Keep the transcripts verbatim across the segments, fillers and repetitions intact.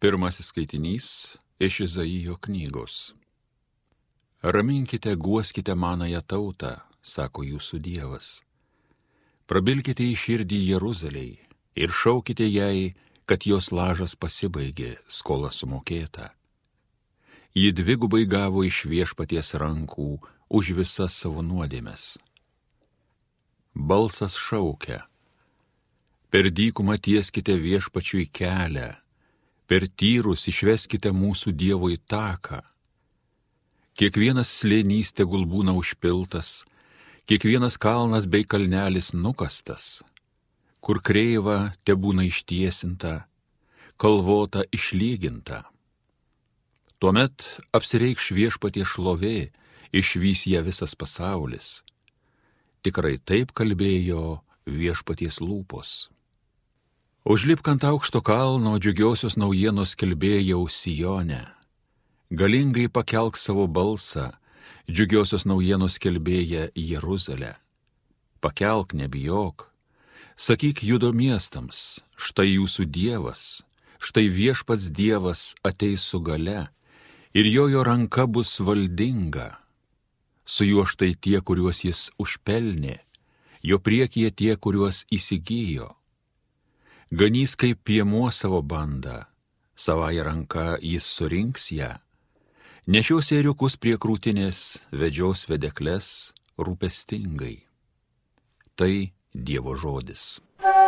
Pirmasis skaitinys iš Izaijo knygos. Raminkite, guoskite manąją tautą, sako jūsų Dievas. Prabilkite į širdį Jeruzalei ir šaukite jai, kad jos lažas pasibaigė, skola sumokėta. Ji dvigubai gavo iš Viešpaties rankų už visas savo nuodėmes. Balsas šaukia. Per dykumą tieskite Viešpačiui kelią, per tyrus išveskite mūsų Dievui taką. Kiekvienas slėnys tegul būna užpiltas, kiekvienas kalnas bei kalnelis nukastas, kur kreiva tebūna ištiesinta, kalvota išlyginta. Tuomet apsireikš Viešpaties šlovė, išvys ją visas pasaulis. Tikrai taip kalbėjo Viešpaties lūpos. Užlipk ant aukšto kalno, džiugiosios naujienos skelbėjau Sijone. Galingai pakelk savo balsą, džiugiosios naujienos skelbėja Jeruzalę. Pakelk, nebijok. Sakyk Judo miestams, štai jūsų Dievas, štai Viešpats Dievas ateis su gale, ir jojo ranka bus valdinga. Su juo štai tie, kuriuos jis užpelnė, jo priekyje tie, kuriuos įsigijo. Ganys kaip piemuo savo bandą, savąją ranką jis surinks ją. Nešios ėriukus prie krūtinės, vedžios vedekles rūpestingai. Tai Dievo žodis.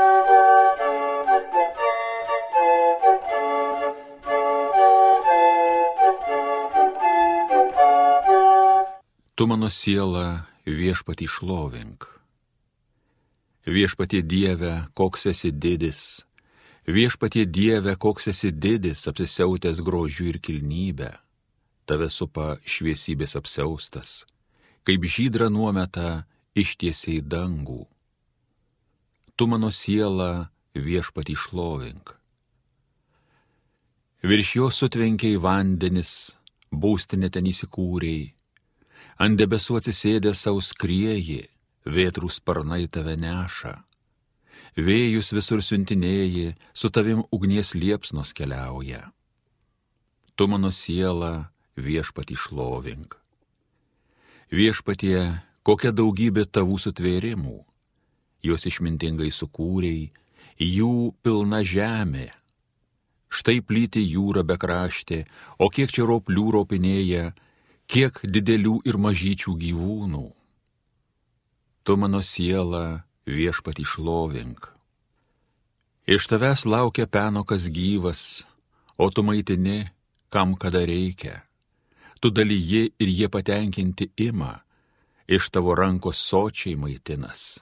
Tu mano siela Viešpatį šlovink. Viešpatie Dieve, koks esi didis, Viešpatie Dieve, koks esi didis, apsisiautęs grožiu ir kilnybe. Tave supa šviesybės apsiaustas, kaip žydra nuometa ištiesiai dangų. Tu mano siela Viešpatį šlovink. Virš jo sutvenkiai vandenis, būstinė ten įsikūrei, ant debesų atsisėdė sau skrieji, vėtrų sparnai tave neša. Vėjus visur siuntinėji, su tavim ugnies liepsnos keliauja. Tu mano siela Viešpatį šlovink. Viešpatie, kokia daugybė tavų sutvėrimų, juos išmintingai sukūrei, jų pilna žemė. Štai plyti jūra bekraštė, o kiek čia roplių ropinėja, kiek didelių ir mažyčių gyvūnų. Tu mano siela Viešpatį šlovink. Iš tavęs laukia penokas gyvas, o tu maitini, kam kada reikia. Tu dalyji ir jie patenkinti ima, iš tavo rankos sočiai maitinas.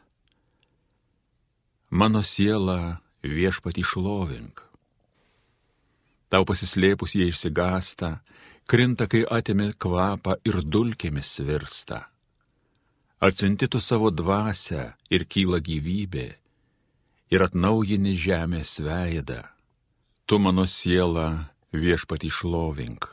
Mano siela Viešpatį šlovink. Tau pasislėpus jie išsigąsta, krinta, kai atimi kvapą ir dulkėmis virsta. Atsiunti tu savo dvasią ir kyla gyvybė, ir atnaujini žemės veidą. Tu mano siela Viešpatį šlovink.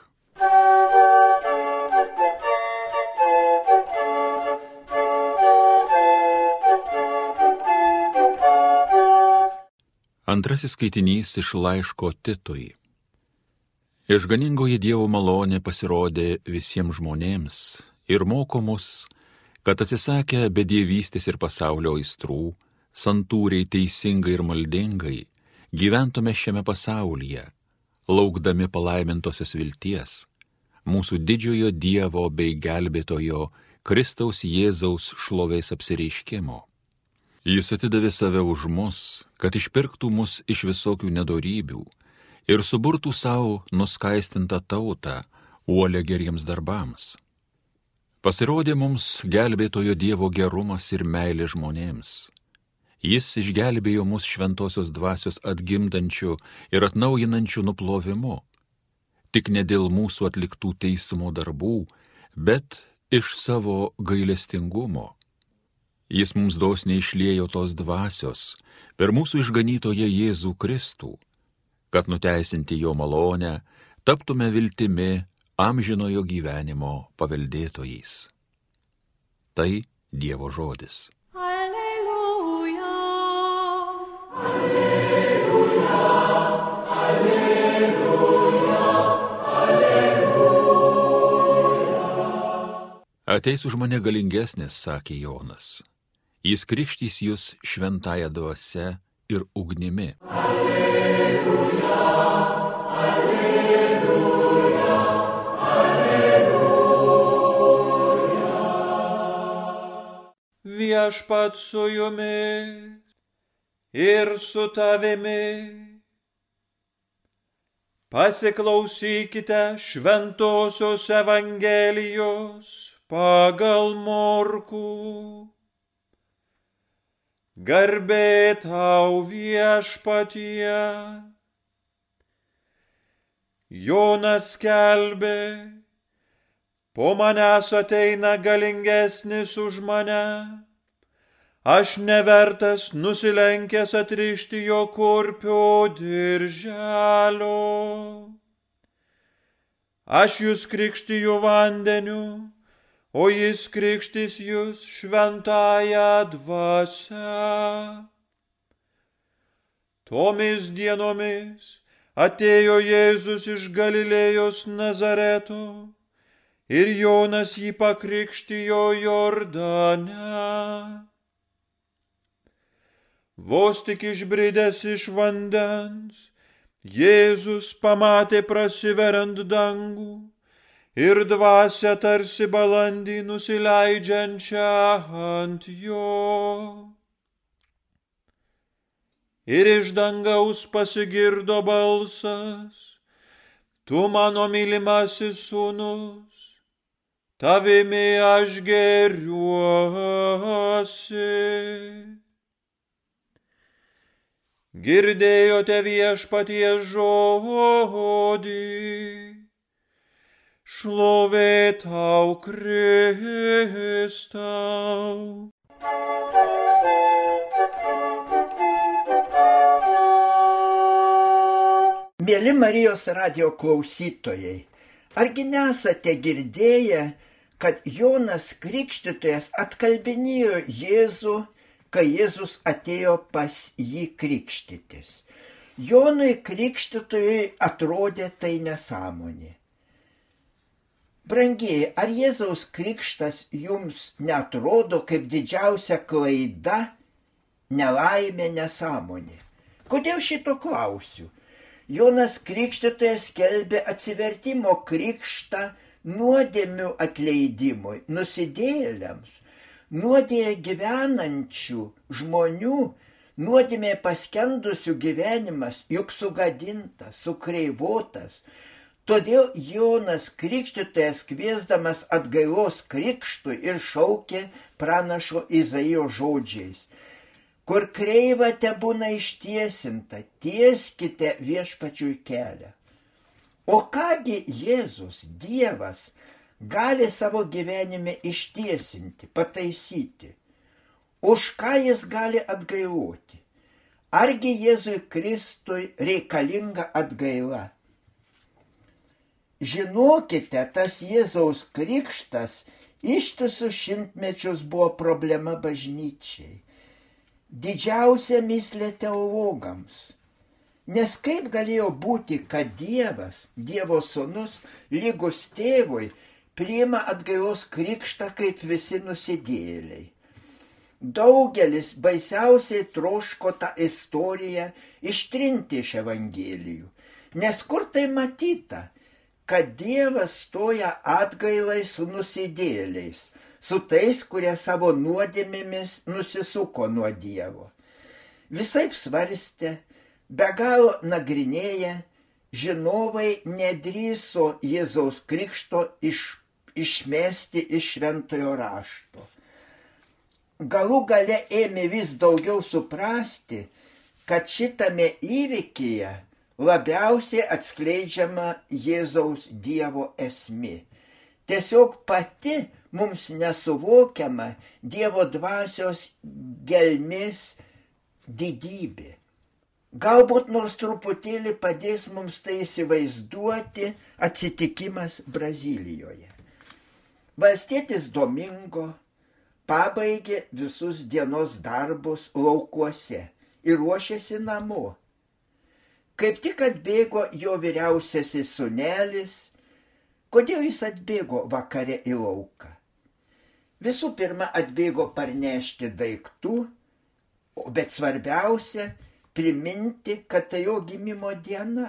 Antrasis skaitinys iš laiško Titui. Išganingoji Dievo malonė pasirodė visiems žmonėms ir moko mus, kad atsisakę bedievystės ir pasaulio aistrų, santūriai, teisingai ir maldingai, gyventume šiame pasaulyje, laukdami palaimintosios vilties, mūsų didžiojo Dievo bei gelbėtojo Kristaus Jėzaus šlovės apsireiškimo. Jis atidavė save už mus, kad išpirktų mus iš visokių nedorybių ir suburtų savo nuskaistintą tautą, uolią geriems darbams. Pasirodė mums gelbėtojo Dievo gerumas ir meilė žmonėms. Jis išgelbėjo mus šventosios dvasios atgimdančių ir atnaujinančių nuplovimu, tik ne dėl mūsų atliktų teismo darbų, bet iš savo gailestingumo. Jis mums dosniai išliejo tos dvasios per mūsų išganytoją Jėzų Kristų, kad nuteisinti jo malonę taptume viltimi amžinojo gyvenimo paveldėtojais. Tai Dievo žodis. Alleluja. Alleluja. Alleluja. Ateis už mane galingesnis, sakė Jonas. Jis krikštys jūs šventąją dvasia ir ugnimi. Alleluja, alleluja, alleluja. Viešpats su jumis ir su tavimi. Pasiklausykite šventosios Evangelijos pagal Morkų. Garbė tau viešpatie. Jonas skelbė, po manęs ateina galingesnis už mane. Aš nevertas nusilenkęs atrišti jo kurpio dirželio. Aš jūs krikštiju vandeniu, o jis krikštys jūs šventąją dvasią. Tomis dienomis atėjo Jėzus iš Galilėjos Nazareto ir Jonas jį pakrikštijo Jordane. Vos tik išbridęs iš vandens, Jėzus pamatė prasiveriant dangų ir dvasią tarsi balandį nusileidžiančią ant jo. Ir iš dangaus pasigirdo balsas: Tu mano mylimasis sūnus, tavimi aš gėriuosi. Girdėjote viešpaties žodį. Šlovė tau, Kristau. Mėly Marijos radijo klausytojai, argi nesate girdėję, kad Jonas Krikštytojas atkalbinėjo Jėzų, kai Jėzus atėjo pas jį krikštytis? Jonui Krikštytojui atrodė tai nesąmonė. Brangieji, ar Jėzaus krikštas jums neatrodo kaip didžiausia klaida, nelaimė, nesąmonė? Kodėl šito klausiu? Jonas Krikštytojas skelbė atsivertimo krikštą nuodėmių atleidimui, nusidėjėliams, nuodėje gyvenančių žmonių, nuodėmė paskendusių gyvenimas juk sugadintas, sukreivotas. Todėl Jonas Krikštytojas kviesdamas atgailos krikštui ir šaukė pranašo Izaijo žodžiais: Kur kreiva tebūna ištiesinta, tieskite viešpačiui kelią. O kągi Jėzus, Dievas, gali savo gyvenime ištiesinti, pataisyti? Už ką jis gali atgailoti? Argi Jėzui Kristui reikalinga atgaila? Žinokite, tas Jėzaus krikštas ištisus šimtmečius buvo problema bažnyčiai. Didžiausia mįslė teologams. Nes kaip galėjo būti, kad Dievas, Dievo sūnus, lygus tėvui, priima atgailos krikštą kaip visi nusidėjėliai? Daugelis baisiausiai troško tą istoriją ištrinti iš Evangelijų. Nes kur tai matyta, kad Dievas stoja atgailai su nusidėjėliais, su tais, kurie savo nuodėmėmis nusisuko nuo Dievo? Visaip svarstė, be galo nagrinėję, žinovai nedrįso Jėzaus krikšto iš, išmesti iš šventojo rašto. Galų gale ėmė vis daugiau suprasti, kad šitame įvykyje labiausiai atskleidžiama Jėzaus Dievo esmė. Tiesiog pati mums nesuvokiama Dievo dvasios gelmės didybė. Galbūt nors truputėlį padės mums tai įsivaizduoti atsitikimas Brazilijoje. Valstietis Domingo pabaigė visus dienos darbus laukuose ir ruošėsi namo. Kaip tik atbėgo jo vyriausiasis sūnelis. Kodėl jis atbėgo vakare į lauką? Visų pirma atbėgo parnešti daiktų, bet svarbiausia priminti, kad tai jo gimimo diena.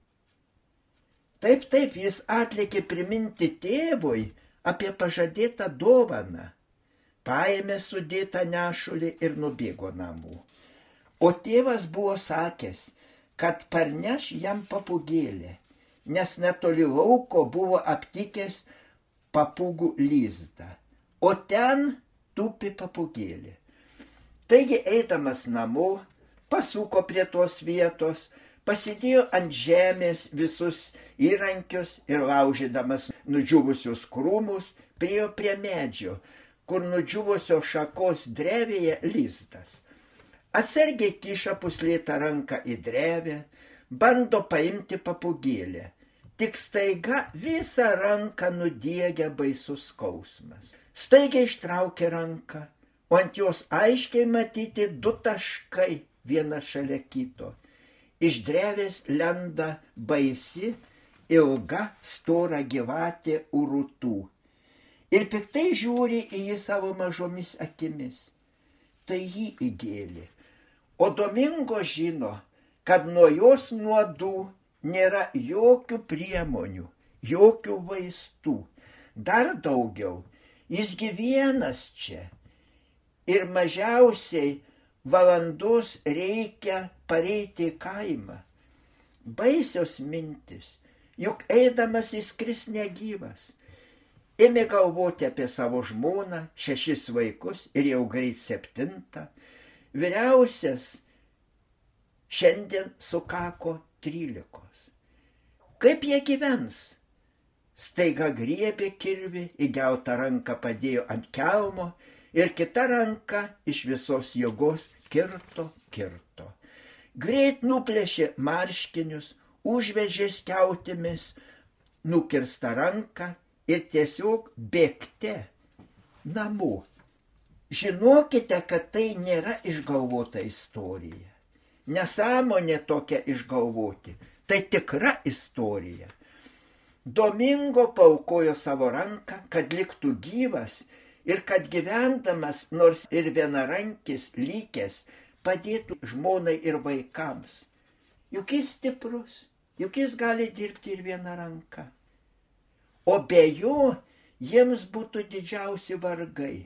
Taip, taip, jis atlėkė priminti tėvui apie pažadėtą dovaną, paėmė sudėtą nešulį ir nubėgo namų. O tėvas buvo sakęs, kad parneš jam papūgėlę, nes netoli lauko buvo aptikęs papūgų lizdą, o ten tupi papūgėlė. Taigi eidamas namo, pasuko prie tos vietos, pasidėjo ant žemės visus įrankius ir laužydamas nudžiūvusius krūmus, priėjo prie medžio, kur nudžiūvusio šakos drevėje lizdas. Atsargiai kiša puslėtą ranką į drevę, bando paimti papūgėlę. Tik staiga visą ranką nudiegia baisus skausmas. Staigiai ištraukė ranką, o ant jos aiškiai matyti du taškai vienas šalia kito. Iš drevės lenda baisi, ilga, stora gyvatė urutų. Ir piktai žiūri į jį savo mažomis akimis. Tai jį įgėlė. O Domingo žino, kad nuo jos nuodų nėra jokių priemonių, jokių vaistų. Dar daugiau, jisgi vienas čia. Ir mažiausiai valandos reikia pareiti į kaimą. Baisios mintis, juk eidamas jis kris negyvas. Ėmė galvoti apie savo žmoną, šešis vaikus ir jau greit septintą. Vyriausias šiandien sukako trylikos. Kaip jie gyvens? Staiga griebė kirvį, įgeltą ranką padėjo ant kelmo ir kita ranka iš visos jėgos kirto, kirto. Greit nuplėšė marškinius, užvežė skiautėmis nukirstą ranką ir tiesiog bėgte namo. Žinokite, kad tai nėra išgalvota istorija. Nesąmonė tokia išgalvoti, tai tikra istorija. Domingo paaukojo savo ranką, kad liktų gyvas ir kad gyvendamas, nors ir vienarankis likęs, padėtų žmonai ir vaikams. Juk jis stiprus, juk jis gali dirbti ir vieną ranką. O be jo jiems būtų didžiausi vargai.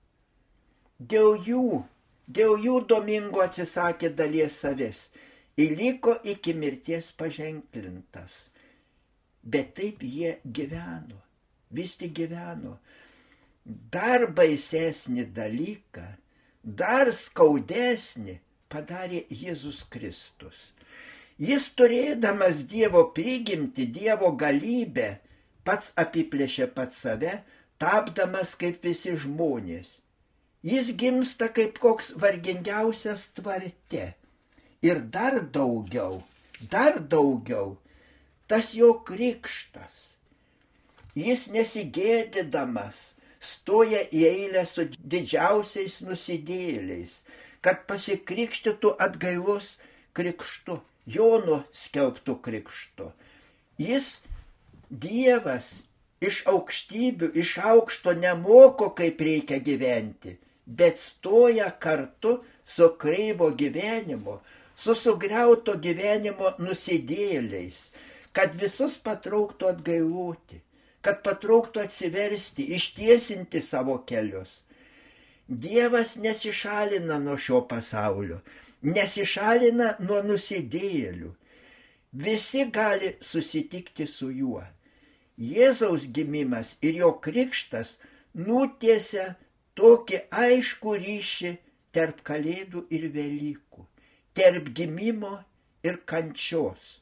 Dėl jų, dėl jų Domingo atsisakė dalies savęs ir liko iki mirties paženklintas. Bet taip jie gyveno, vis tik gyveno. Dar baisesnį dalyką, dar skaudesnį padarė Jėzus Kristus. Jis turėdamas Dievo prigimtį, Dievo galybę, pats apiplėšė pats save, tapdamas kaip visi žmonės. Jis gimsta kaip koks vargingiausias tvarte. Ir dar daugiau, dar daugiau, tas jo krikštas. Jis nesigėdydamas stoja į eilę su didžiausiais nusidėjėliais, kad pasikrikštytų atgailos krikštu, Jono skelbtų krikštu. Jis, Dievas, iš aukštybių, iš aukšto nemoko, kaip reikia gyventi, bet stoja kartu su kreivo gyvenimo, su sugriauto gyvenimo nusidėjėliais, kad visus patrauktų atgailoti, kad patrauktų atsiversti, ištiesinti savo kelius. Dievas nesišalina nuo šio pasaulio, nesišalina nuo nusidėjėlių. Visi gali susitikti su juo. Jėzaus gimimas ir jo krikštas nutiesia tokį aiškų ryšį tarp Kalėdų ir Velykų, tarp gimimo ir kančios.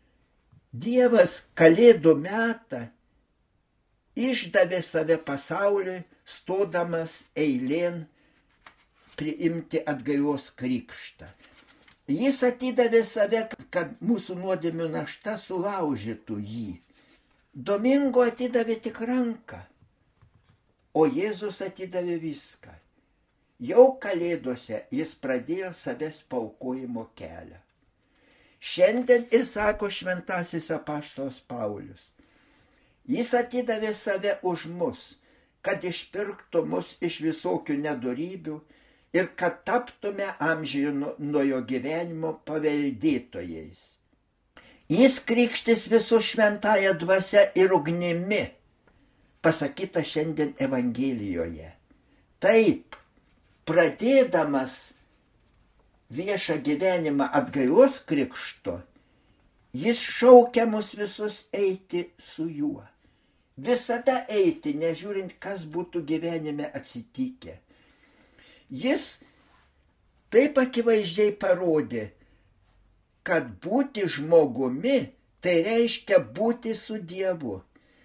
Dievas Kalėdų metą išdavė save pasauliui, stodamas eilėn priimti atgailos krikštą. Jis atidavė save, kad mūsų nuodėmių našta sulaužytų jį. Domingo atidavė tik ranką, o Jėzus atidavė viską. Jau Kalėdose jis pradėjo savęs paaukojimo kelią. Šiandien ir sako šventasis apaštalas Paulius. Jis atidavė save už mus, kad išpirktų mus iš visokių nedorybių ir kad taptume amžinojo gyvenimo paveldėtojais. Jis krikštis visus šventąją dvasią ir ugnimi, pasakyta šiandien Evangelijoje. Taip, pradėdamas viešą gyvenimą atgailos krikšto, jis šaukia mus visus eiti su juo. Visada eiti, nežiūrint, kas būtų gyvenime atsitikę. Jis taip akivaizdžiai parodė, kad būti žmogumi tai reiškia būti su Dievu.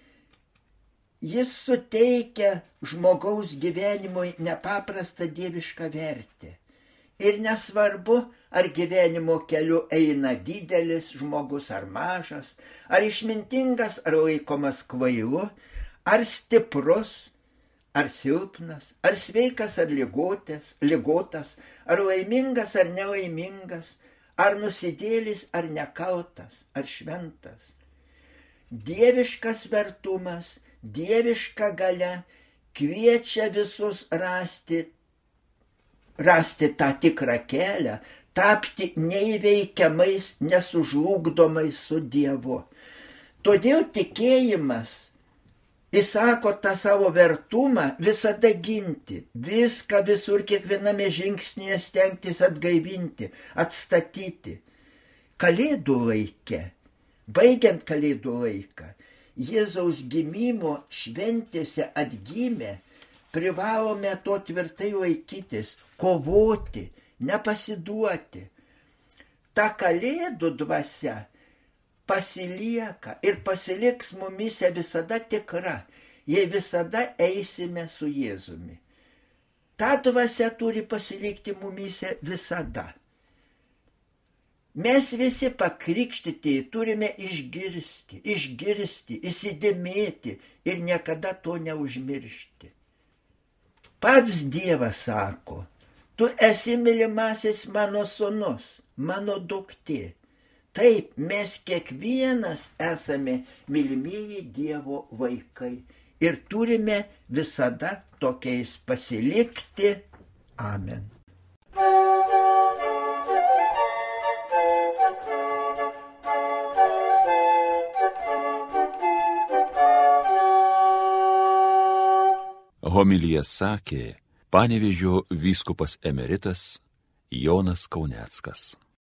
Jis suteikia žmogaus gyvenimui nepaprastą dievišką vertę. Ir nesvarbu, ar gyvenimo keliu eina didelis žmogus ar mažas, ar išmintingas, ar laikomas kvailu, ar stiprus, ar silpnas, ar sveikas, ar ligotas, ligotas, ar laimingas, ar nelaimingas, ar nusidėlis, ar nekaltas, ar šventas. Dieviškas vertumas, dieviška galia kviečia visus rasti rasti tą tikrą kelią, tapti neįveikiamais, nesužlugdomais su Dievu. Todėl tikėjimas įsako tą savo vertumą visada ginti, viską visur kiekviename žingsnyje stengtis atgaivinti, atstatyti. Kalėdų laike, baigiant kalėdų laiką, Jėzaus gimimo šventėse atgimę, privalome to tvirtai laikytis, kovoti, nepasiduoti. Ta kalėdų dvasia pasilieka ir pasiliks mumise visada tikra, jei visada eisime su Jėzumi. Ta dvasia turi pasilikti mumise visada. Mes visi pakrikštyti turime išgirsti, išgirsti, įsidėmėti ir niekada to neužmiršti. Pats Dievas sako, tu esi mylimasis mano sūnus, mano duktė. Taip, mes kiekvienas esame mylimieji Dievo vaikai ir turime visada tokiais pasilikti. Amen. Homiliją sakė Panevėžio vyskupas emeritas Jonas Kauneckas.